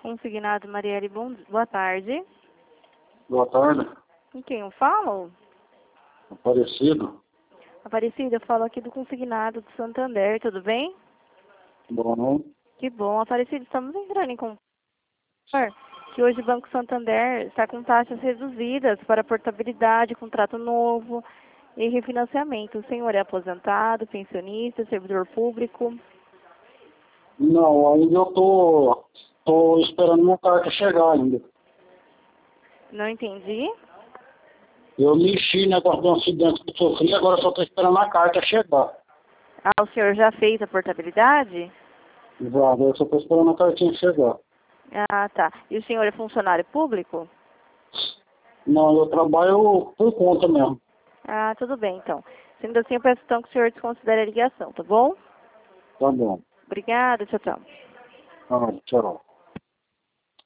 Consignado Marielle, boa tarde. Boa tarde. Com quem eu falo? Aparecido. Aparecida, eu falo aqui do consignado do Santander, tudo bem? Bom. Que bom. Aparecida, estamos entrando em contato que hoje o Banco Santander está com taxas reduzidas para portabilidade, contrato novo e refinanciamento. O senhor é aposentado, pensionista, servidor público? Não, ainda eu tô esperando minha carta chegar ainda. Não entendi. Eu mexi no negócio do acidente que eu sofri, agora só tô esperando a carta chegar. Ah, o senhor já fez a portabilidade? Já, agora só tô esperando a cartinha chegar. Ah, tá. E o senhor é funcionário público? Não, eu trabalho por conta mesmo. Ah, tudo bem, então. Sendo assim, eu peço então que o senhor desconsidere a ligação, tá bom? Tá bom. Obrigada, tchau, tchau. Ah, tchau.